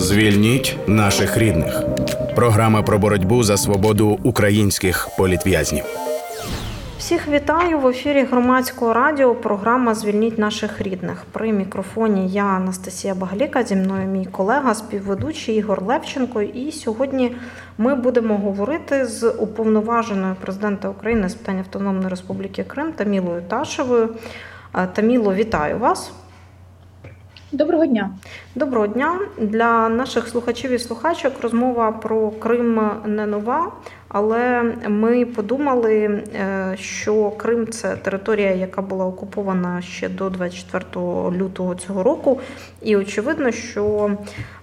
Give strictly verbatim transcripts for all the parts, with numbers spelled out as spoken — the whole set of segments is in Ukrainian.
Звільніть наших рідних. Програма про боротьбу за свободу українських політв'язнів. Всіх вітаю в ефірі Громадського радіо. Програма «Звільніть наших рідних». При мікрофоні я, Анастасія Багаліка, зі мною мій колега, співведучий Ігор Левченко. І сьогодні ми будемо говорити з уповноваженою президента України з питань Автономної Республіки Крим Тамілою Ташевою. Таміло, вітаю вас. Доброго дня. Доброго дня. Для наших слухачів і слухачок розмова про Крим не нова, але ми подумали, що Крим – це територія, яка була окупована ще до двадцять четвертого лютого цього року. І очевидно, що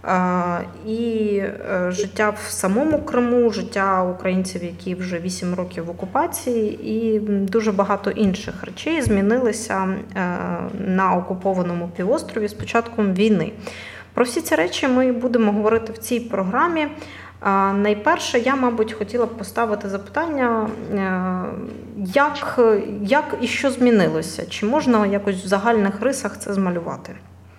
і життя в самому Криму, життя українців, які вже вісім років в окупації, і дуже багато інших речей змінилися на окупованому півострові з початком війни. Про всі ці речі ми будемо говорити в цій програмі. Найперше, я, мабуть, хотіла б поставити запитання, як, як і що змінилося? Чи можна якось в загальних рисах це змалювати?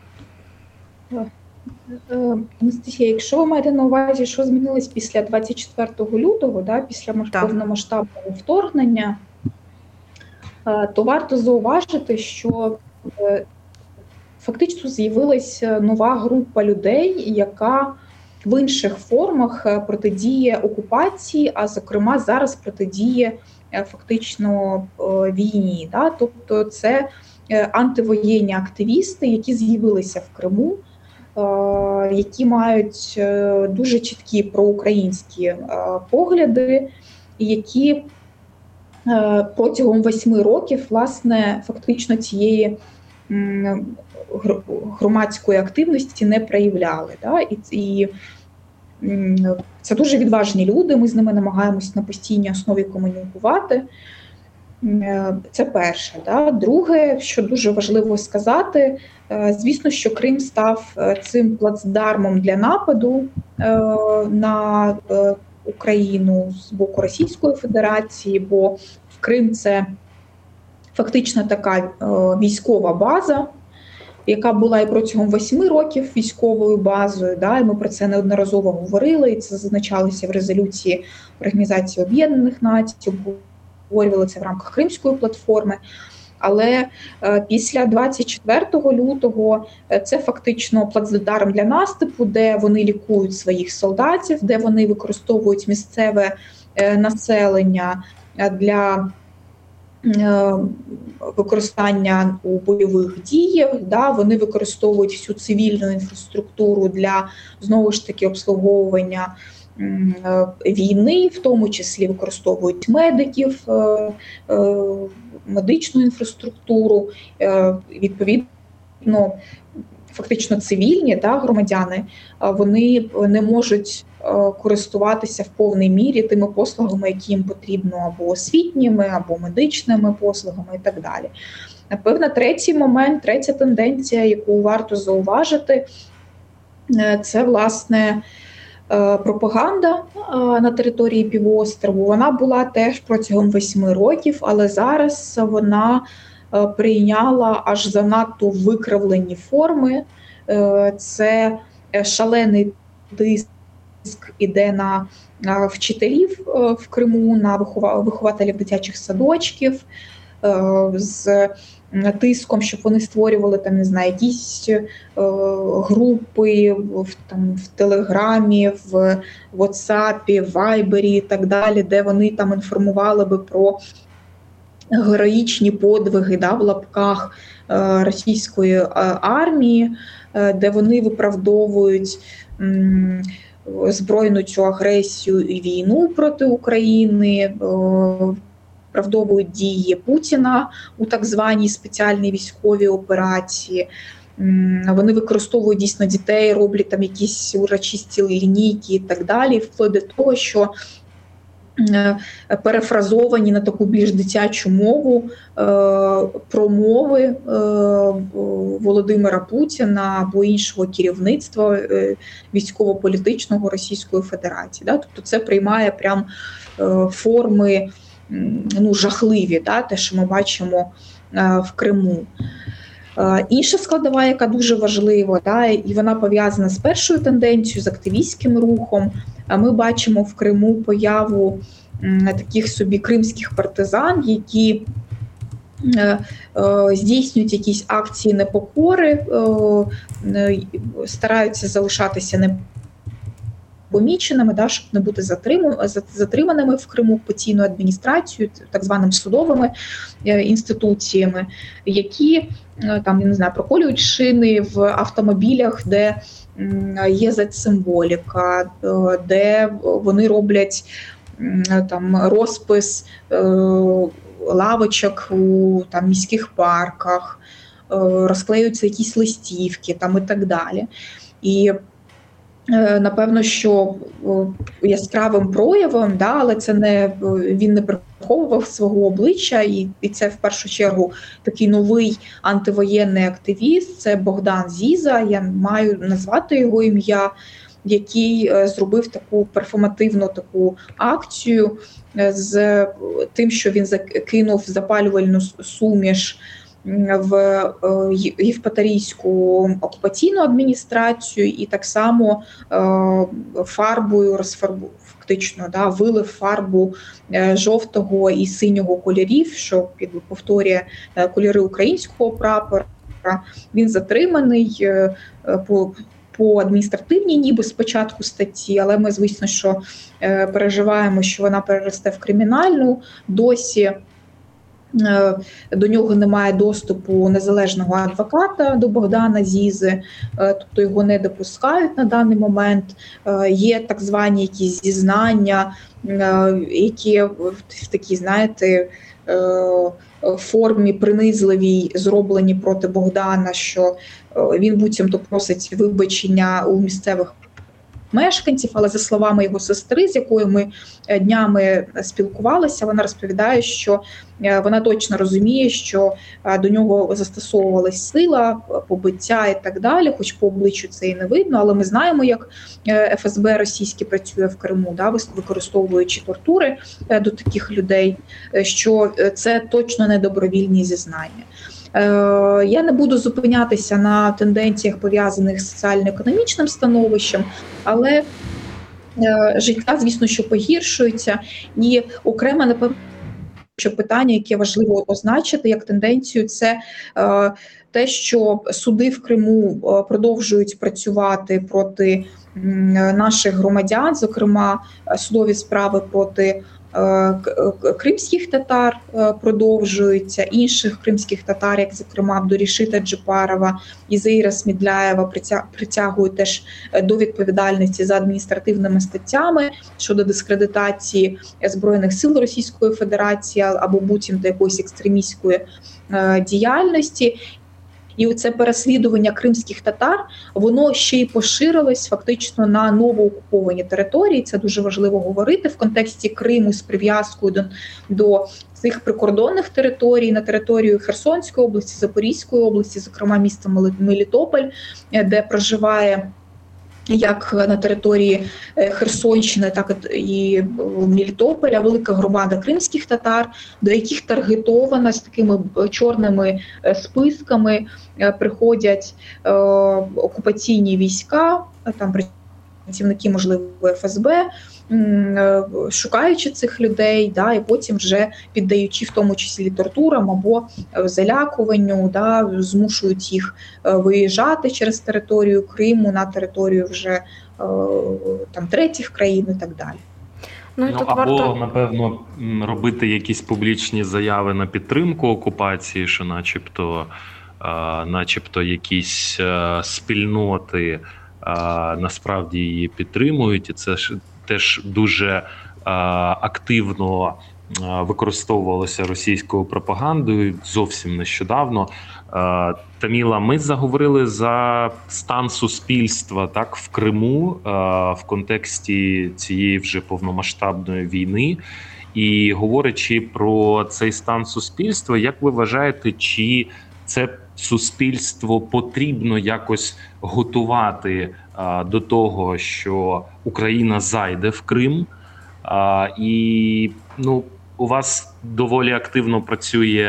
Анастасія, якщо ви маєте на увазі, що змінилось після двадцять четвертого лютого, да, після повномасштабного вторгнення, то варто зауважити, що фактично з'явилася нова група людей, яка в інших формах протидіє окупації, а зокрема зараз протидіє фактично війні. Да? Тобто це антивоєнні активісти, які з'явилися в Криму, які мають дуже чіткі проукраїнські погляди, які протягом восьми років, власне, фактично цієї громадської активності не проявляли. Да? І, і це дуже відважні люди, ми з ними намагаємось на постійній основі комунікувати. Це перше. Да? Друге, що дуже важливо сказати, звісно, що Крим став цим плацдармом для нападу на Україну з боку Російської Федерації, бо Крим – це фактично така військова база, яка була і протягом восьми років військовою базою, да, і ми про це неодноразово говорили, і це зазначалося в резолюції Організації Об'єднаних Націй, обговорювали це в рамках Кримської платформи. Але е, після двадцять четвертого лютого це фактично плацдарм для наступу, де вони лікують своїх солдатів, де вони використовують місцеве е, населення для використання у бойових діях, да, вони використовують всю цивільну інфраструктуру для, знову ж таки, обслуговування війни, в тому числі використовують медиків, медичну інфраструктуру, відповідно, фактично цивільні, да, громадяни, вони не можуть користуватися в повній мірі тими послугами, які їм потрібно, або освітніми, або медичними послугами і так далі. Напевно, третій момент, третя тенденція, яку варто зауважити, це, власне, пропаганда на території півострову. Вона була теж протягом восьми років, але зараз вона прийняла аж занадто викривлені форми. Це шалений тиск іде на вчителів в Криму, на вихователів дитячих садочків, з тиском, щоб вони створювали там, не знаю, якісь групи в, там, в Телеграмі, в Ватсапі, в Вайбері і так далі, де вони там інформували би про героїчні подвиги, да, в лапках російської армії, де вони виправдовують збройну цю агресію і війну проти України, виправдовують дії Путіна у так званій спеціальній військовій операції. Вони використовують дійсно дітей, роблять там якісь урочисті лінійки і так далі, вплоть до того, що перефразовані на таку більш дитячу мову промови Володимира Путіна або іншого керівництва військово-політичного Російської Федерації. Тобто це приймає прям форми, ну, жахливі, те, що ми бачимо в Криму. Інша складова, яка дуже важлива, да, і вона пов'язана з першою тенденцією, з активістським рухом. Ми бачимо в Криму появу таких собі кримських партизан, які здійснюють якісь акції непокори, стараються залишатися непоміченими, да, щоб не бути затриманими в Криму окупаційною адміністрацією, так званими судовими інституціями, які там, я не знаю, проколюють шини в автомобілях, де є зет-символіка, де вони роблять там розпис лавочок у там міських парках, розклеюються якісь листівки там і так далі. І напевно, що яскравим проявом, да, але це не він не приховував свого обличчя, і, і це в першу чергу такий новий антивоєнний активіст. Це Богдан Зіза. Я маю назвати його ім'я, який зробив таку перформативну таку акцію з тим, що він закинув запалювальну суміш в Євпаторійську окупаційну адміністрацію і так само фарбою розфарбував, фактично, да, вилив фарбу жовтого і синього кольорів, що повторює кольори українського прапора. Він затриманий по по адміністративній ніби спочатку статті, але ми, звісно, що е, переживаємо, що вона переросте в кримінальну. Досі е, до нього немає доступу незалежного адвоката, до Богдана Зізи, е, тобто його не допускають на даний момент. Е, є так звані якісь зізнання, е, які в, в такій, знаєте, е, формі принизливій зроблені проти Богдана, що він буцімто просить вибачення у місцевих мешканців, але за словами його сестри, з якою ми днями спілкувалися, вона розповідає, що вона точно розуміє, що до нього застосовувалась сила, побиття і так далі, хоч по обличчю це і не видно, але ми знаємо, як еф ес бе російське працює в Криму, да, використовуючи тортури до таких людей, що це точно не добровільні зізнання. Я не буду зупинятися на тенденціях, пов'язаних з соціально-економічним становищем, але життя, звісно, що погіршується. І окремо, напевно, що питання, яке важливо означити як тенденцію, це те, що суди в Криму продовжують працювати проти наших громадян, зокрема судові справи проти кримських татар продовжуються, інших кримських татар, як, зокрема, Абдурішита Джипарова і Зеїра Смідляєва, притягують теж до відповідальності за адміністративними статтями щодо дискредитації Збройних сил Російської Федерації або буцімто якоїсь екстремістської діяльності. І оце переслідування кримських татар, воно ще й поширилось фактично на новоокуповані території. Це дуже важливо говорити в контексті Криму з прив'язкою до, до цих прикордонних територій, на територію Херсонської області, Запорізької області, зокрема міста Мелітополь, де проживає як на території Херсонщини, так і Мелітополя велика громада кримських татар, до яких таргетовано з такими чорними списками приходять е, окупаційні війська, там працівники, можливо, еф ес бе, шукаючи цих людей, да, і потім вже піддаючи в тому числі тортурам або залякуванню, да, змушують їх виїжджати через територію Криму на територію вже там третіх країн і так далі. Ну, і ну, тут або, варто... напевно, робити якісь публічні заяви на підтримку окупації, що начебто, а, начебто якісь а, спільноти а, насправді її підтримують, і це ж теж дуже а, активно а, використовувалося російською пропагандою зовсім нещодавно. А, Таміла, ми заговорили за стан суспільства так в Криму а, в контексті цієї вже повномасштабної війни. І говорячи про цей стан суспільства, як ви вважаєте, чи це суспільство потрібно якось готувати а, до того, що Україна зайде в Крим? А, і ну, у вас доволі активно працює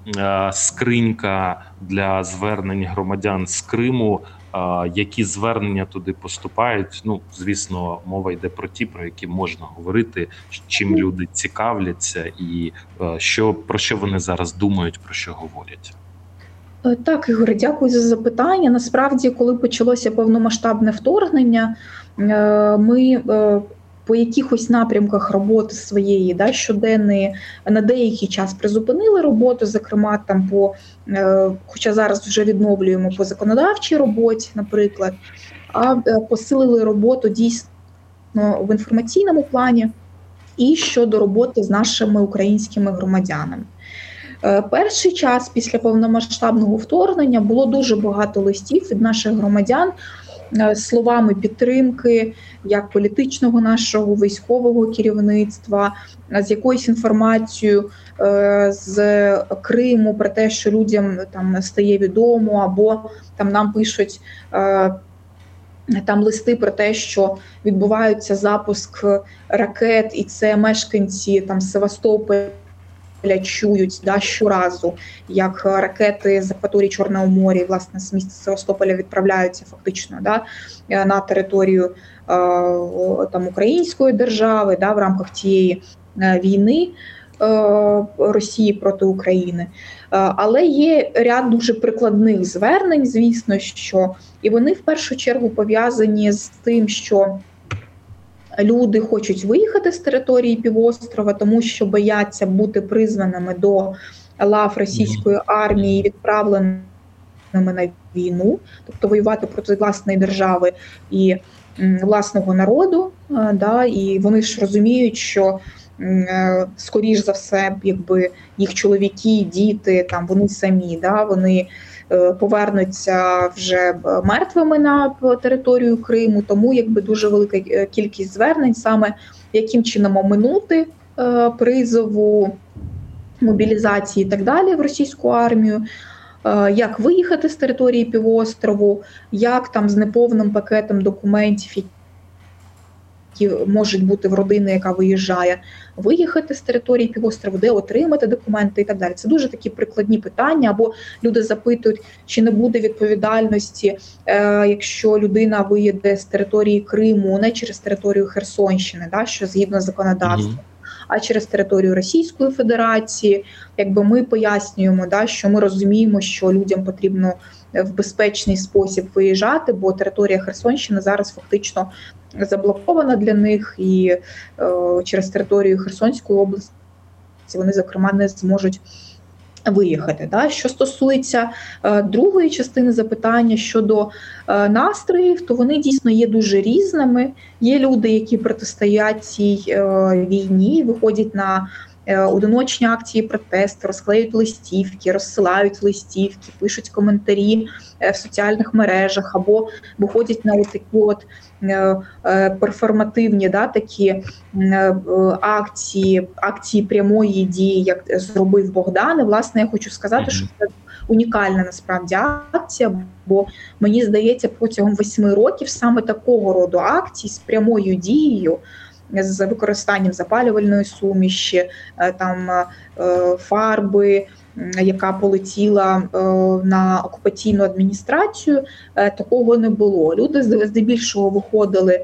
скринька для звернень громадян з Криму. Які звернення туди поступають? Ну, звісно, мова йде про ті, про які можна говорити, чим люди цікавляться і що, про що вони зараз думають, про що говорять. Так, Ігор, дякую за запитання. Насправді, коли почалося повномасштабне вторгнення, ми по якихось напрямках роботи своєї, да, щоденної, на деякий час призупинили роботу, зокрема, там по, хоча зараз вже відновлюємо по законодавчій роботі, наприклад, а посилили роботу дійсно в інформаційному плані і щодо роботи з нашими українськими громадянами. Перший час після повномасштабного вторгнення було дуже багато листів від наших громадян словами підтримки, як політичного нашого військового керівництва, з якоюсь інформацією з Криму про те, що людям там стає відомо, або там нам пишуть там листи про те, що відбувається запуск ракет, і це мешканці там Севастополя чують, да, щоразу, як ракети з акваторії Чорного моря, власне, з міста Севастополя відправляються фактично, да, на територію е, там, української держави, да, в рамках тієї е, війни е, Росії проти України. Е, але є ряд дуже прикладних звернень, звісно, що і вони в першу чергу пов'язані з тим, що люди хочуть виїхати з території півострова, тому що бояться бути призваними до лав російської армії, відправленими на війну, тобто воювати проти власної держави і власного народу. Да, і вони ж розуміють, що скоріш за все, якби їх чоловіки, діти, там вони самі, да, вони повернуться вже мертвими на територію Криму, тому якби дуже велика кількість звернень саме яким чином оминути призову, мобілізації і так далі в російську армію, як виїхати з території півострову, як там з неповним пакетом документів, які можуть бути в родини, яка виїжджає, виїхати з території півострову, де отримати документи і так далі. Це дуже такі прикладні питання, або люди запитують, чи не буде відповідальності, е, якщо людина виїде з території Криму, не через територію Херсонщини, да, що згідно законодавства, mm-hmm. а через територію Російської Федерації. Якби ми пояснюємо, да, що ми розуміємо, що людям потрібно в безпечний спосіб виїжджати, бо територія Херсонщини зараз фактично заблокована для них, і е, через територію Херсонської області вони, зокрема, не зможуть виїхати. Да? Що стосується е, другої частини запитання щодо е, настроїв, то вони дійсно є дуже різними. Є люди, які протистоять цій е, війні, виходять на одиночні акції протесту, розклеюють листівки, розсилають листівки, пишуть коментарі в соціальних мережах, або виходять на такі от перформативні, да, такі акції, акції прямої дії, як зробив Богдан. І, власне, я хочу сказати, що це унікальна насправді акція, бо мені здається, протягом восьми років саме такого роду акцій з прямою дією, з використанням запалювальної суміші, там фарби, яка полетіла на окупаційну адміністрацію, такого не було. Люди здебільшого виходили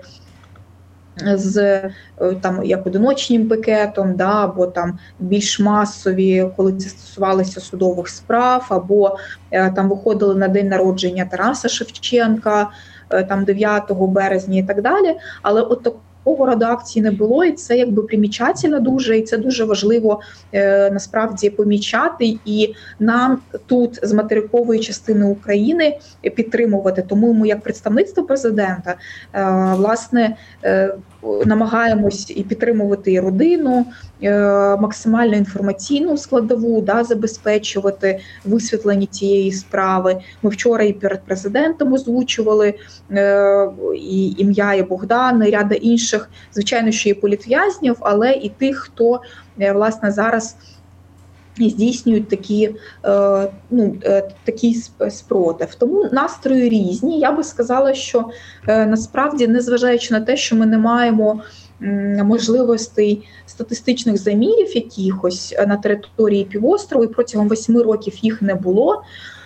з там як одиночним пікетом, да, або там більш масові, коли це стосувалося судових справ, або там виходили на день народження Тараса Шевченка, там дев'ятого березня і так далі. Але от такого роду акції не було, і це якби примічательно дуже, і це дуже важливо е, насправді помічати, і нам тут з материкової частини України підтримувати. Тому ми як представництво президента е, власне е, намагаємось і підтримувати і родину, е, максимально інформаційну складову, да, забезпечувати висвітлення цієї справи. Ми вчора і перед президентом озвучували е, і ім'я і Богдана, і ряда інших, звичайно, що і політв'язнів, але і тих, хто власне зараз і здійснюють такі, ну, такий спротив. Тому настрої різні. Я би сказала, що насправді, незважаючи на те, що ми не маємо можливостей статистичних замірів якихось на території півострову, і протягом восьми років їх не було,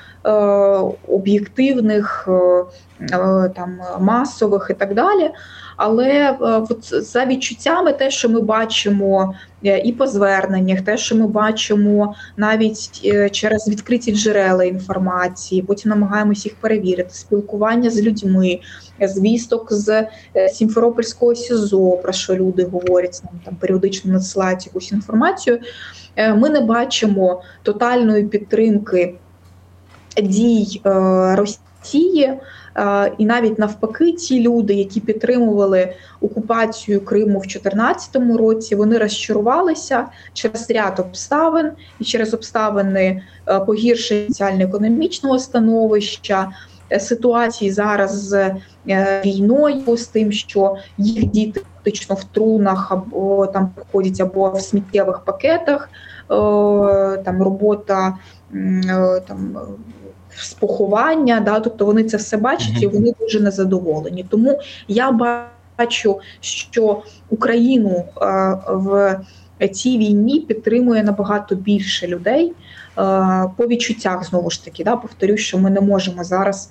об'єктивних, там, масових і так далі. Але от за відчуттями, те, що ми бачимо і по зверненнях, те, що ми бачимо навіть через відкриті джерела інформації, потім намагаємося їх перевірити, спілкування з людьми, звісток з Сімферопольського СІЗО, про що люди говорять, нам там періодично надсилають якусь інформацію, ми не бачимо тотальної підтримки дій Росії. І навіть навпаки, ті люди, які підтримували окупацію Криму в дві тисячі чотирнадцятому році, вони розчарувалися через ряд обставин і через обставини погіршення соціально-економічного становища, ситуації зараз з війною, з тим, що їх діти фактично в трунах або там проходять або в сміттєвих пакетах, там робота там споховання, да, тобто вони це все бачать і вони дуже незадоволені. Тому я бачу, що Україну в цій війні підтримує набагато більше людей. По відчуттях, знову ж таки, да, повторюю, що ми не можемо зараз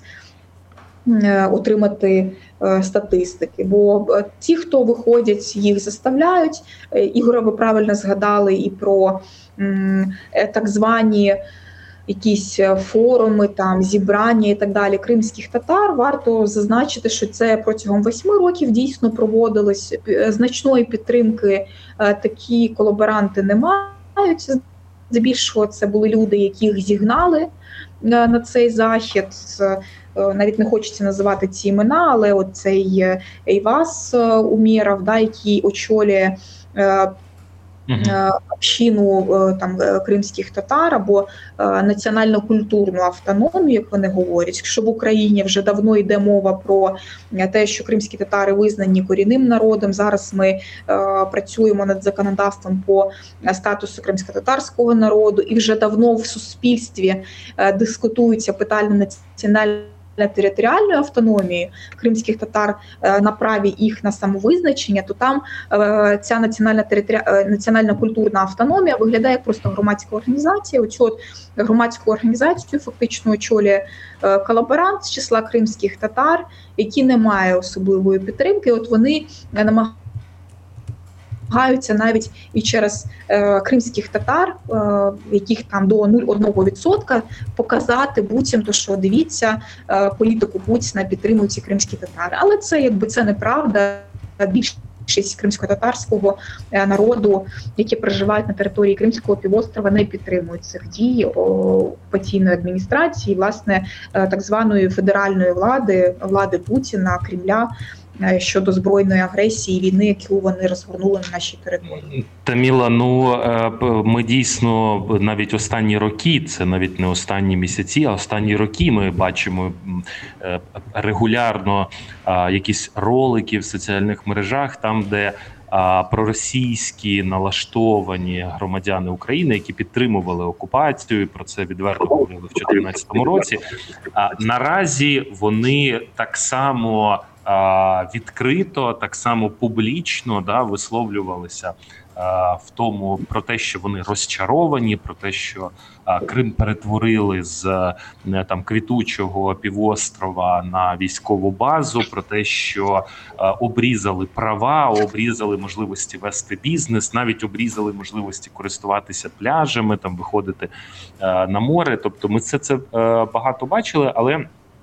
отримати статистики, бо ті, хто виходять, їх заставляють. Ігоре, ви правильно згадали і про так звані якісь форуми, там зібрання і так далі кримських татар. Варто зазначити, що це протягом восьми років дійсно проводилось. Значної підтримки такі колаборанти не мають. Здебільшого це були люди, яких зігнали на цей захід. Навіть не хочеться називати ці імена, але от цей Ейваз Умєров, да, який очолює общину там кримських татар або національно-культурну автономію, як вони говорять, що в Україні вже давно йде мова про те, що кримські татари визнані корінним народом. Зараз ми е, працюємо над законодавством по статусу кримсько-татарського народу, і вже давно в суспільстві е, дискутуються питання національної територіальної автономії кримських татар на праві їх на самовизначення, то там е, ця національна територі... національна культурна автономія виглядає як просто громадська організація. Оцю от громадську організацію фактично очолює е, колаборант з числа кримських татар, які не має особливої підтримки. От вони намагаються намагаються навіть і через е, кримських татар, е, яких там до нуль цілих одна десята відсотка, показати буцімто, що дивіться, е, політику Путіна підтримують ці кримські татари. Але це якби це неправда. Більшість кримсько-татарського народу, які проживають на території Кримського півострова, не підтримують цих дій окупаційної адміністрації, власне, так званої федеральної влади, влади Путіна, Кремля, щодо збройної агресії, війни, яку вони розгорнули на нашій території. Таміла, ну ми дійсно навіть останні роки, це навіть не останні місяці, а останні роки ми бачимо регулярно якісь ролики в соціальних мережах, там, де проросійські налаштовані громадяни України, які підтримували окупацію, про це відверто говорили в дві тисячі чотирнадцятому році. Наразі вони так само відкрито, так само публічно, да, висловлювалися в тому про те, що вони розчаровані, про те, що Крим перетворили з там квітучого півострова на військову базу, про те, що обрізали права, обрізали можливості вести бізнес, навіть обрізали можливості користуватися пляжами, там виходити на море. Тобто ми це це багато бачили, але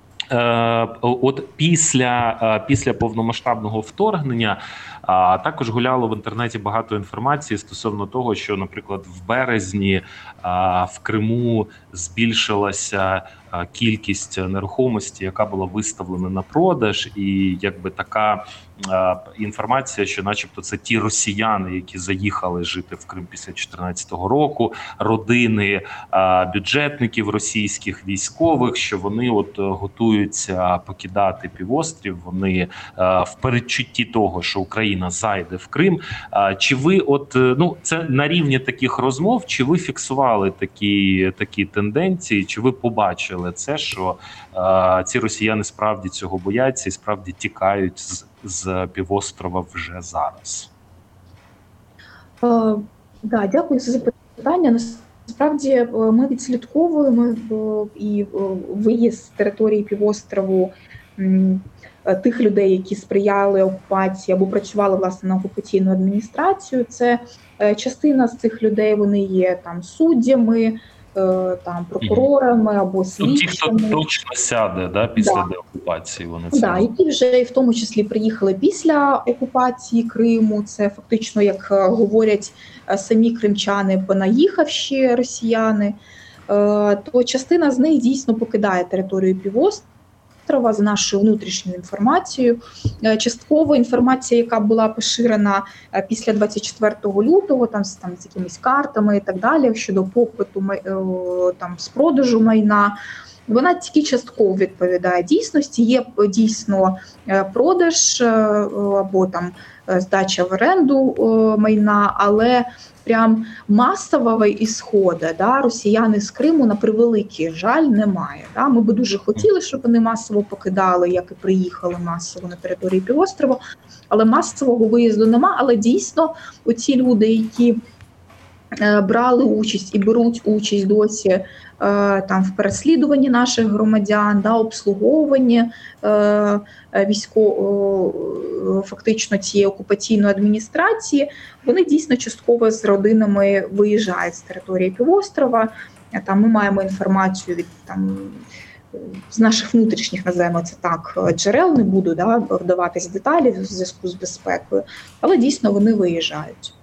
от після, після повномасштабного вторгнення а також гуляло в інтернеті багато інформації стосовно того, що, наприклад, в березні а, в Криму збільшилася кількість нерухомості, яка була виставлена на продаж, і якби така інформація, що начебто це ті росіяни, які заїхали жити в Крим після чотирнадцятого року, родини бюджетників російських, військових, що вони от готуються покидати півострів, вони в передчутті того, що Україна зайде в Крим. Чи ви от, ну, це на рівні таких розмов, чи ви фіксували такі, такі тенденції, чи ви побачили це, що ці росіяни справді цього бояться і справді тікають з з півострова вже зараз? Е, да, дякую за запитання. Насправді ми відслідковуємо і виїзд з території півострову тих людей, які сприяли окупації або працювали, власне, на окупаційну адміністрацію. Це частина з цих людей, вони є там суддями, там прокурорами або слідчими. Ті, хто точно сяде, да, після да. деокупації, вони це. Да, які вже в тому числі приїхали після окупації Криму. Це фактично, як говорять самі кримчани, понаїхавші росіяни. То частина з них дійсно покидає територію півострова. За нашою внутрішньою інформацією. Частково інформація, яка була поширена після двадцять четвертого лютого, там, там з якимись картами і так далі, щодо попиту, там, з продажу майна, вона тільки частково відповідає дійсності. Є дійсно продаж або там здача в оренду майна, але прям масового ісходу, да, росіяни з Криму, на превеликий жаль, немає. Да. Ми би дуже хотіли, щоб вони масово покидали, як і приїхали масово на території півострова, але масового виїзду нема. Але дійсно оці люди, які е, брали участь і беруть участь досі е, там в переслідуванні наших громадян, да, обслуговуванні е, військово, фактично цієї окупаційної адміністрації, вони дійсно частково з родинами виїжджають з території півострова. Там ми маємо інформацію від там з наших внутрішніх, називаємо це так, джерел, не буду да, вдаватись в деталі в зв'язку з безпекою, але дійсно вони виїжджають.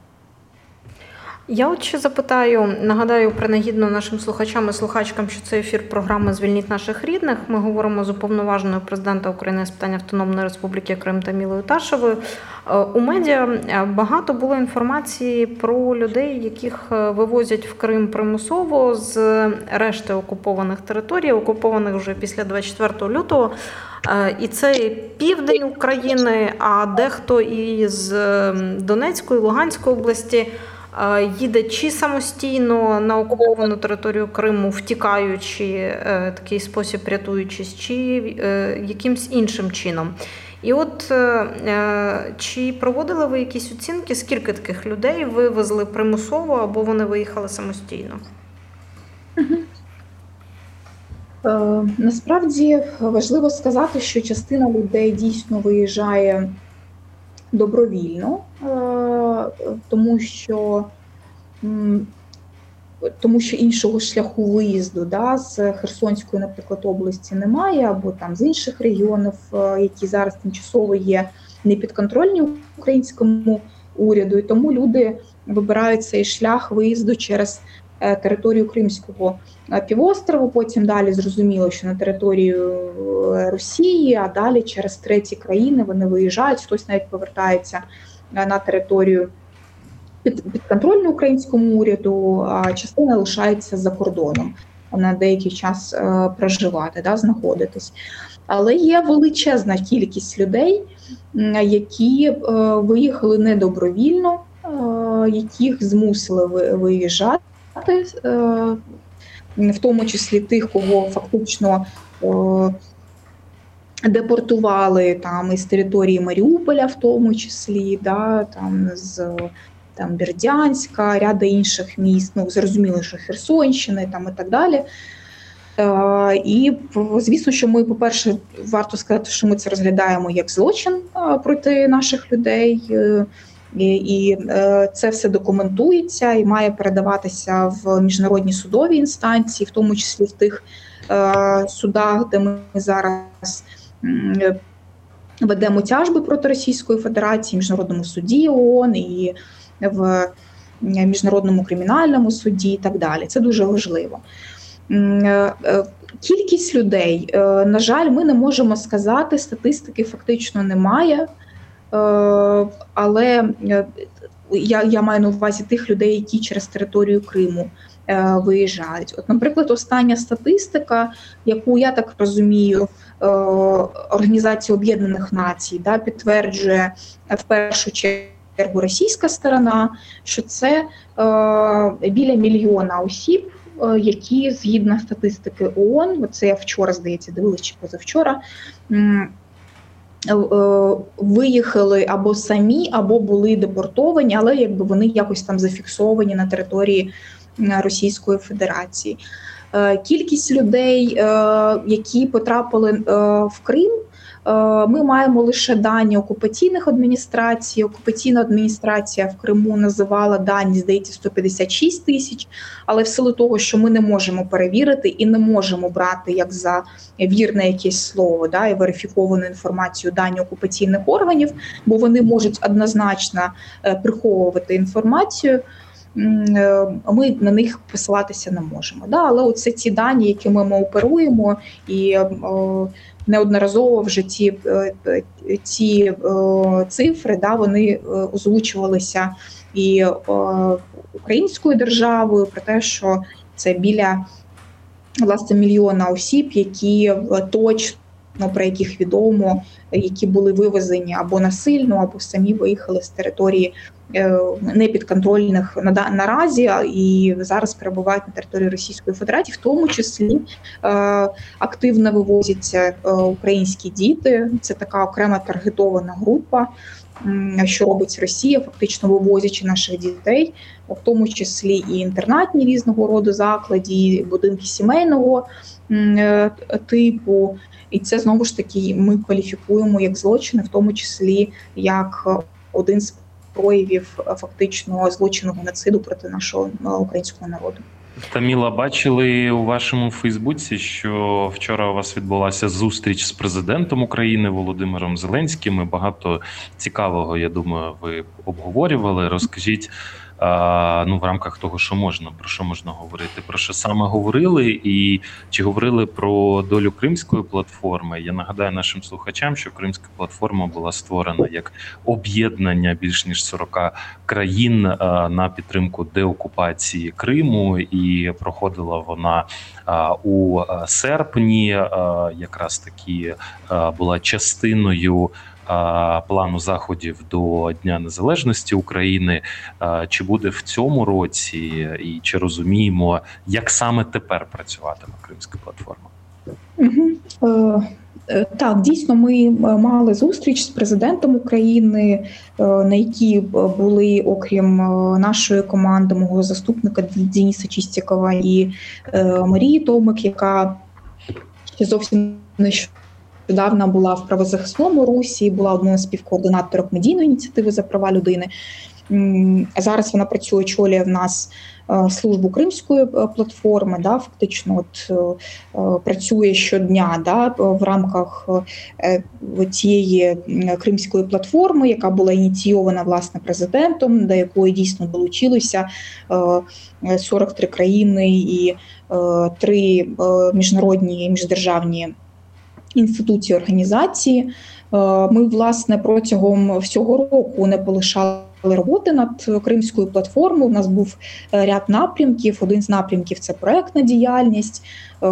Я от ще запитаю, нагадаю принагідно нашим слухачам і слухачкам, що це ефір програми «Звільніть наших рідних». Ми говоримо з уповноваженою президента України з питань Автономної Республіки Крим Тамілою Ташевою. У медіа багато було інформації про людей, яких вивозять в Крим примусово з решти окупованих територій, окупованих вже після двадцять четвертого лютого. І це південь України, а дехто і з Донецької, Луганської області їде чи самостійно на окуповану територію Криму, втікаючи, такий спосіб рятуючись, чи якимсь іншим чином. І от чи проводили ви якісь оцінки, скільки таких людей вивезли примусово або вони виїхали самостійно? Е, насправді важливо сказати, що частина людей дійсно виїжджає добровільно, тому що, тому що іншого шляху виїзду, да, з Херсонської, наприклад, області немає, або там з інших регіонів, які зараз тимчасово є непідконтрольні українському уряду, і тому люди вибирають цей шлях виїзду через територію Кримського півострову, потім далі зрозуміло, що на територію Росії, а далі через треті країни вони виїжджають, хтось навіть повертається на територію підконтрольну українському уряду, а частина лишається за кордоном на деякий час проживати, да, знаходитись. Але є величезна кількість людей, які виїхали недобровільно, яких змусили виїжджати, в тому числі тих, кого фактично депортували там із території Маріуполя, в тому числі, да, там з там Бердянська, ряда інших міст, ну зрозуміло, що Херсонщини там і так далі. Е, і звісно, що ми, по-перше, варто сказати, що ми це розглядаємо як злочин е, проти наших людей. Е, І, і е, це все документується і має передаватися в міжнародні судові інстанції, в тому числі в тих е, судах, де ми зараз е, ведемо тяжби проти Російської Федерації, в Міжнародному суді ООН і в Міжнародному кримінальному суді і так далі. Це дуже важливо. Е, е, Кількість людей, на жаль, ми не можемо сказати, статистики фактично немає, але я, я маю на увазі тих людей, які через територію Криму виїжджають. От, наприклад, остання статистика, яку, я так розумію, Організація Об'єднаних Націй, да, підтверджує в першу чергу російська сторона, що це біля мільйона осіб, які, згідно статистики ООН, це я вчора, здається, дивилась чи позавчора, виїхали або самі, або були депортовані, але якби вони якось там зафіксовані на території Російської Федерації. Кількість людей, які потрапили в Крим, ми маємо лише дані окупаційних адміністрацій. Окупаційна адміністрація в Криму називала дані, здається, сто п'ятдесят шість тисяч, але в силу того, що ми не можемо перевірити і не можемо брати як за вірне якесь слово, да, і верифіковану інформацію дані окупаційних органів, бо вони можуть однозначно приховувати інформацію, ми на них посилатися не можемо. Да? Але оце ті дані, якими ми оперуємо, і о, неодноразово вже ці, ці о, цифри, да, вони озвучувалися і о, українською державою про те, що це біля, власне, мільйона осіб, які точно, про яких відомо, які були вивезені або насильно, або самі виїхали з території непідконтрольних наразі і зараз перебувають на території Російської Федерації, в тому числі активно вивозяться українські діти. Це така окрема таргетована група, що робить Росія, фактично вивозячи наших дітей, в тому числі і інтернатні різного роду заклади, і будинки сімейного типу. І це, знову ж таки, ми кваліфікуємо як злочини, в тому числі як один з проявів фактично злочину геноциду проти нашого українського народу. Таміла, бачили у вашому Фейсбуці, що вчора у вас відбулася зустріч з президентом України Володимиром Зеленським. І багато цікавого, я думаю, ви обговорювали. Розкажіть, ну, в рамках того, що можна, про що можна говорити, про що саме говорили, і чи говорили про долю Кримської платформи. Я нагадаю нашим слухачам, що Кримська платформа була створена як об'єднання більш ніж сорока країн на підтримку деокупації Криму, і проходила вона у серпні, якраз таки була частиною плану заходів до Дня Незалежності України. Чи буде в цьому році, і чи розуміємо, як саме тепер працюватиме Кримська платформа? Угу. Так, дійсно, ми мали зустріч з президентом України, на якій були, окрім нашої команди, мого заступника Дениса Чистікова і Марії Томик, яка ще зовсім нещодавно Недавно була в правозахисному русі, була одною з співкоординаторок медійної ініціативи за права людини. А зараз вона працює, очолює в нас службу Кримської платформи, да, фактично от, працює щодня, да, в рамках цієї Кримської платформи, яка була ініційована, власне, президентом, до якої дійсно долучилися сорок три країни і три міжнародні міждержавні інституції, організації. Ми, власне, протягом всього року не полишали роботи над Кримською платформою. У нас був ряд напрямків. Один з напрямків – це проектна діяльність,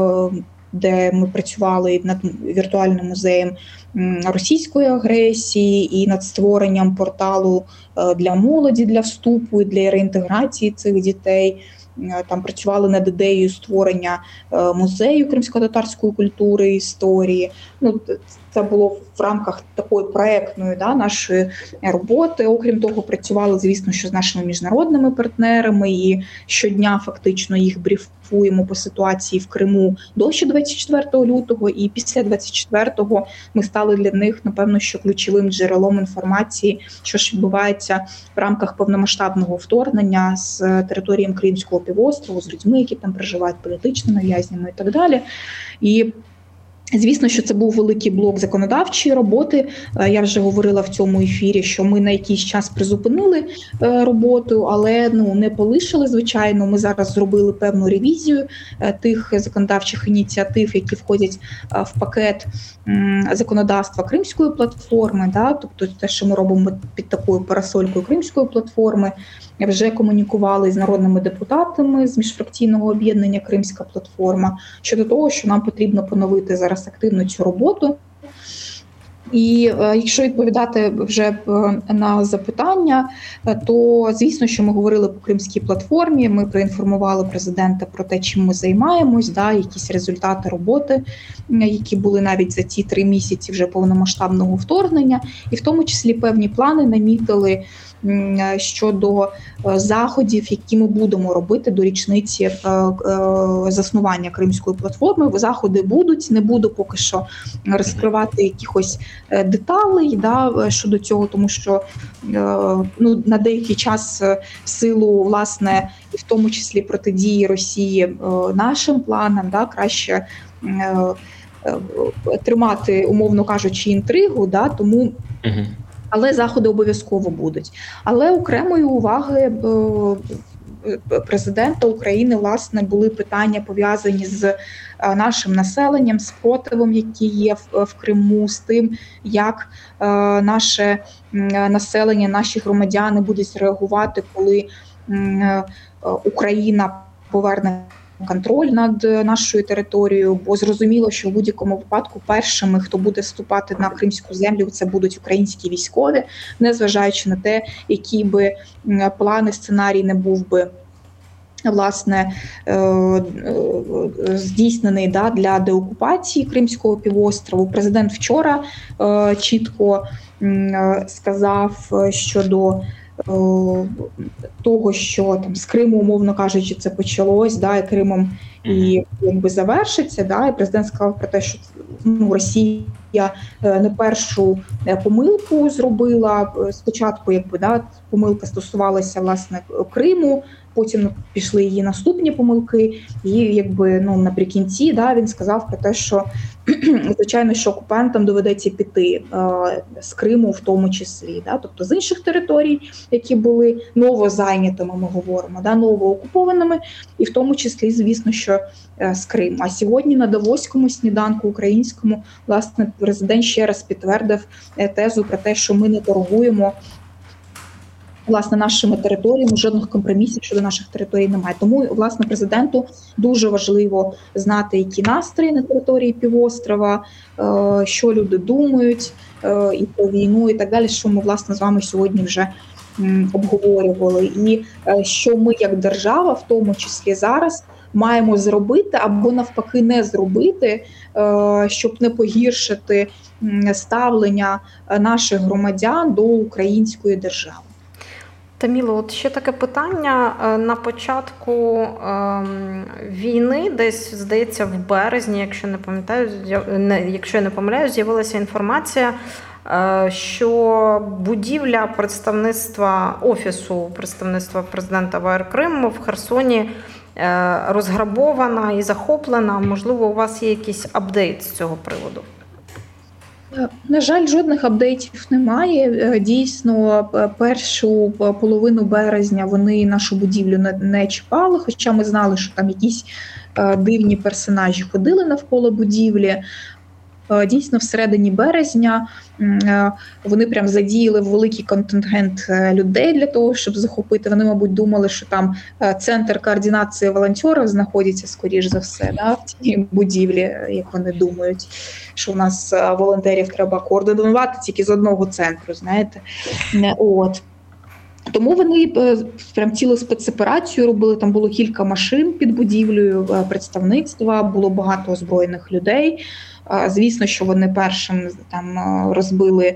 де ми працювали над віртуальним музеєм російської агресії і над створенням порталу для молоді, для вступу і для реінтеграції цих дітей. Там працювали над ідеєю створення музею кримсько-татарської культури і історії. Ну, це було в рамках такої проектної, да, нашої роботи. Окрім того, працювали, звісно, що з нашими міжнародними партнерами, і щодня фактично їх брифуємо по ситуації в Криму до ще двадцять четвертого лютого, і після двадцять четвертого ми стали для них, напевно, що ключовим джерелом інформації, що ж відбувається в рамках повномасштабного вторгнення з територією Кримського півострову, з людьми, які там проживають, політичними в'язнями і так далі. І Звісно, що це був великий блок законодавчої роботи. Я вже говорила в цьому ефірі, що ми на якийсь час призупинили роботу, але ну не полишили, звичайно. Ми зараз зробили певну ревізію тих законодавчих ініціатив, які входять в пакет законодавства Кримської платформи, да, тобто те, що ми робимо під такою парасолькою Кримської платформи. Вже комунікували з народними депутатами з міжфракційного об'єднання Кримська платформа щодо того, що нам потрібно поновити зараз активно цю роботу. І е, якщо відповідати вже е, на запитання, е, то звісно, що ми говорили по Кримській платформі, ми проінформували президента про те, чим ми займаємось, да, якісь результати роботи, е, які були навіть за ці три місяці вже повномасштабного вторгнення, і в тому числі певні плани намітили щодо заходів, які ми будемо робити до річниці заснування Кримської платформи. Заходи будуть, не буду поки що розкривати якихось деталей да, щодо цього, тому що ну, на деякий час в силу, власне, і в тому числі протидії Росії нашим планам, да, краще тримати, умовно кажучи, інтригу, да, тому але заходи обов'язково будуть. Але окремої уваги президента України, власне, були питання пов'язані з нашим населенням, спротивом, який є в Криму, з тим, як наше населення, наші громадяни будуть реагувати, коли Україна поверне контроль над нашою територією, бо зрозуміло, що в будь-якому випадку першими, хто буде вступати на кримську землю, це будуть українські військові, незважаючи на те, які би плани, сценарій не був би, власне, здійснений да, для деокупації Кримського півострову. Президент вчора чітко сказав щодо того, що там з Криму, умовно кажучи, це почалось, да, і Кримом і якби завершиться. Да, і президент сказав про те, що ну, Росія не першу помилку зробила. Спочатку, якби да, помилка стосувалася власне Криму, потім пішли її наступні помилки, і якби ну наприкінці да, він сказав про те, що звичайно, що окупантам доведеться піти е, з Криму в тому числі, да, тобто з інших територій, які були новозайнятими, ми говоримо, да, новоокупованими, і в тому числі, звісно, що е, з Криму. А сьогодні на Давоському сніданку українському, власне, президент ще раз підтвердив е, тезу про те, що ми не торгуємо власне нашими територіями, жодних компромісів щодо наших територій немає. Тому, власне, президенту дуже важливо знати, які настрої на території півострова, що люди думають і про війну, і так далі, що ми, власне, з вами сьогодні вже обговорювали. І що ми, як держава, в тому числі зараз, маємо зробити або навпаки не зробити, щоб не погіршити ставлення наших громадян до української держави. Таміло, от ще таке питання. На початку ем, війни, десь, здається, в березні, якщо не пам'ятаю, не, якщо я не помиляюсь, з'явилася інформація, е, що будівля представництва, офісу представництва президента ВР Крим в Херсоні е, розграбована і захоплена. Можливо, у вас є якийсь апдейт з цього приводу? На жаль, жодних апдейтів немає. Дійсно, першу половину березня вони нашу будівлю не, не чіпали, хоча ми знали, що там якісь дивні персонажі ходили навколо будівлі. Дійсно, всередині березня вони прям задіяли великий контингент людей для того, щоб захопити. Вони, мабуть, думали, що там центр координації волонтерів знаходиться, скоріш за все, да, в цій будівлі, як вони думають, що у нас волонтерів треба координувати тільки з одного центру, знаєте. От. Тому вони прям цілу спецоперацію робили, там було кілька машин під будівлею представництва, було багато озброєних людей. Звісно, що вони першим там розбили,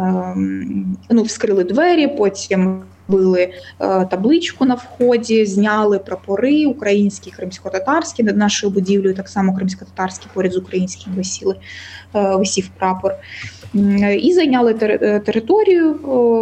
ну, вскрили двері, потім били табличку на вході, зняли прапори українські, кримсько-татарські над нашою будівлею, так само кримсько-татарські поряд з українським висіли, висів прапор. І зайняли територію,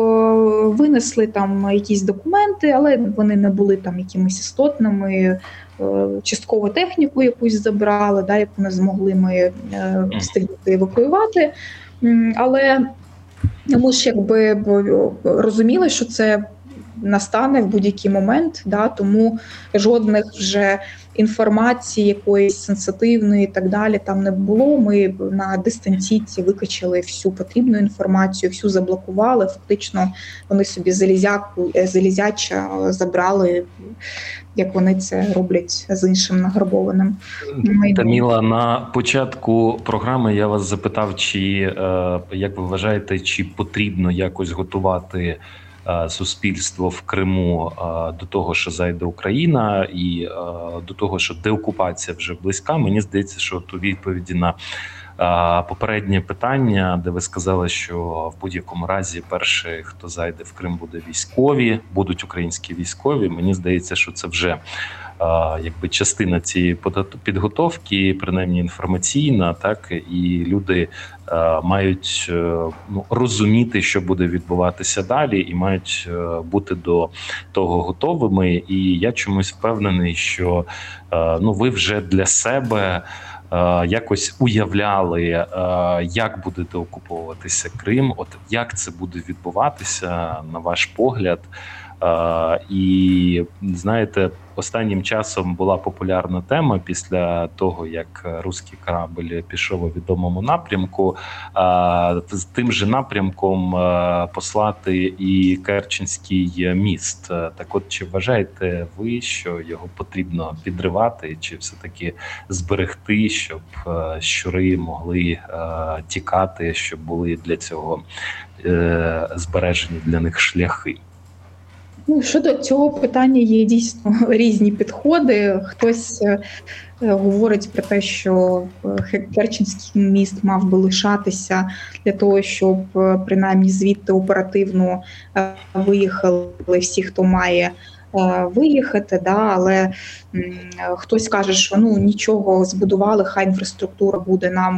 винесли там якісь документи, але вони не були там якимись істотними, частково техніку якусь забрали, да, яку не змогли ми встигнути евакуювати. Але ми ж якби розуміли, що це настане в будь-який момент, да, тому жодних вже інформації якоїсь сенситивної і так далі там не було. Ми на дистанційці викачали всю потрібну інформацію, всю заблокували. Фактично вони собі залізяку, залізяча забрали, як вони це роблять з іншим награбованим майном. Таміла, на початку програми я вас запитав, чи, як ви вважаєте, чи потрібно якось готувати суспільство в Криму до того, що зайде Україна, і до того, що деокупація вже близька. Мені здається, що от у відповіді на попереднє питання, де ви сказали, що в будь-якому разі перші, хто зайде в Крим, буде військові, будуть українські військові. Мені здається, що це вже якби частина цієї підготовки, принаймні інформаційна, так, і люди мають ну, розуміти, що буде відбуватися далі, і мають бути до того готовими. І я чомусь впевнений, що ну, ви вже для себе якось уявляли, як буде деокуповуватися Крим, от як це буде відбуватися, на ваш погляд. І, знаєте, останнім часом була популярна тема після того, як руський корабль пішов у відомому напрямку, з тим же напрямком послати і Керченський міст. Так от, чи вважаєте ви, що його потрібно підривати, чи все-таки зберегти, щоб щури могли тікати, щоб були для цього збережені для них шляхи? Ну, щодо цього питання є дійсно різні підходи. Хтось е, говорить про те, що Керченський міст мав би лишатися для того, щоб е, принаймні звідти оперативно е, виїхали всі, хто має е, виїхати. Да? Але м, хтось каже, що ну нічого, збудували, хай інфраструктура буде нам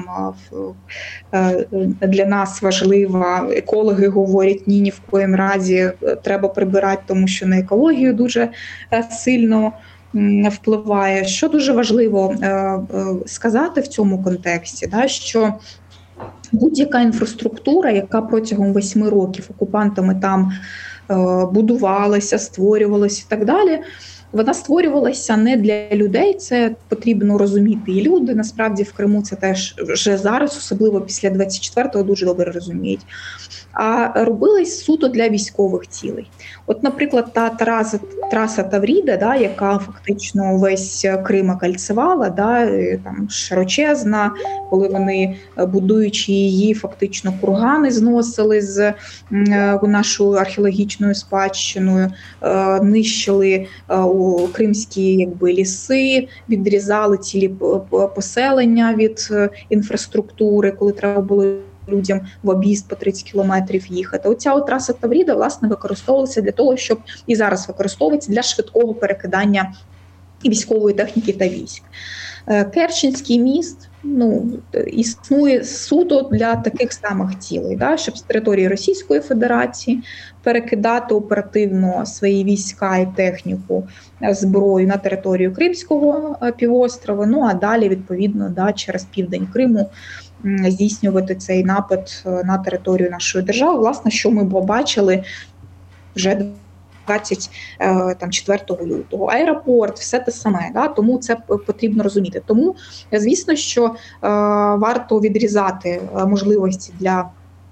е, для нас важлива. Екологи говорять, ні, ні в коїм разі треба прибирати, тому що на екологію дуже сильно впливає. Що дуже важливо сказати в цьому контексті, да, що будь-яка інфраструктура, яка протягом восьми років окупантами там будувалася, створювалася і так далі, вона створювалася не для людей, це потрібно розуміти. І люди, насправді, в Криму це теж вже зараз, особливо після двадцять четвертого, дуже добре розуміють. А робились суто для військових цілей. От, наприклад, та траса, траса Тавріда, да, яка фактично весь Крим окольцевала, да, там широчезна, коли вони, будуючи її, фактично кургани зносили з нашою археологічною спадщиною, нищили у кримські якби ліси, відрізали цілі поселення від інфраструктури, коли треба було людям в об'їзд по тридцять кілометрів їхати. Оця от траса Тавріда, власне, використовувалася для того, щоб і зараз використовується для швидкого перекидання військової техніки та військ. Керченський міст, ну, існує суто для таких самих цілей, да, щоб з території Російської Федерації перекидати оперативно свої війська і техніку, зброю на територію Кримського півострова, ну а далі, відповідно, да, через південь Криму здійснювати цей напад на територію нашої держави. Власне, що ми побачили вже двадцять четвертого лютого. Аеропорт, все те саме, да? Тому це потрібно розуміти. Тому, звісно, що е, варто відрізати можливості для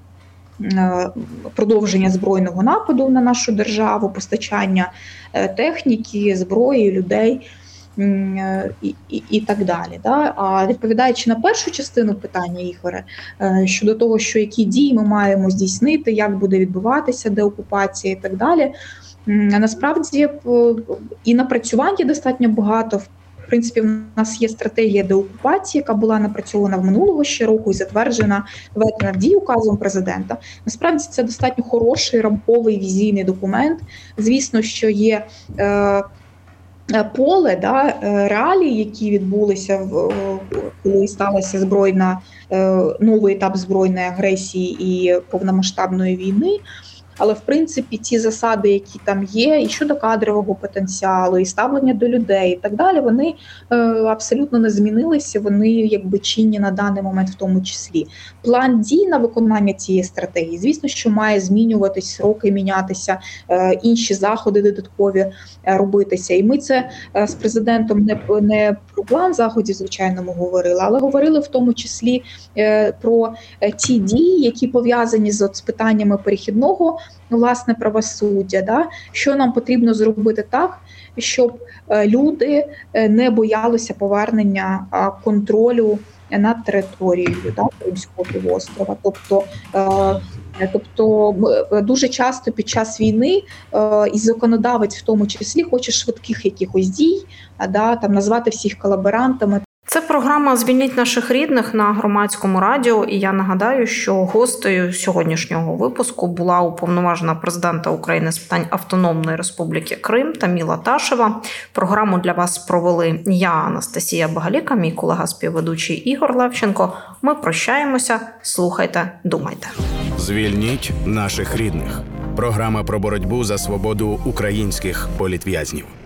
е, продовження збройного нападу на нашу державу, постачання е, техніки, зброї, людей і, і, і так далі. Да? А відповідаючи на першу частину питання, Ігоре, е, щодо того, що які дії ми маємо здійснити, як буде відбуватися деокупація і так далі, насправді і напрацювань достатньо багато. В принципі, в нас є стратегія деокупації, яка була напрацьована в минулого ще року і затверджена, введена в дію указом президента. Насправді це достатньо хороший рамковий візійний документ. Звісно, що є е, поле, да, реалії, які відбулися, в, коли сталася збройна, е, новий етап збройної агресії і повномасштабної війни. Але в принципі ті засади, які там є, і щодо кадрового потенціалу, і ставлення до людей, і так далі, вони е, абсолютно не змінилися. Вони якби чинні на даний момент, в тому числі. План дій на виконання цієї стратегії, звісно, що має змінюватись, сроки мінятися, е, інші заходи додаткові е, робитися. І ми це е, з президентом не не про план заходів, звичайно, ми говорили, але говорили в тому числі е, про е, ті дії, які пов'язані з, от, з питаннями перехідного, власне, правосуддя, да? Що нам потрібно зробити так, щоб е, люди е, не боялися повернення е, контролю над територією, да, Кримського півострова. Тобто, е, тобто дуже часто під час війни е, і законодавець в тому числі хоче швидких якихось дій, да, там назвати всіх колаборантами. Це програма «Звільніть наших рідних» на Громадському радіо, і я нагадаю, що гостею сьогоднішнього випуску була уповноважена президента України з питань Автономної Республіки Крим Таміла Ташева. Програму для вас провели я, Анастасія Багаліка, мій колега-співведучий Ігор Левченко. Ми прощаємося. Слухайте, думайте. «Звільніть наших рідних» – програма про боротьбу за свободу українських політв'язнів.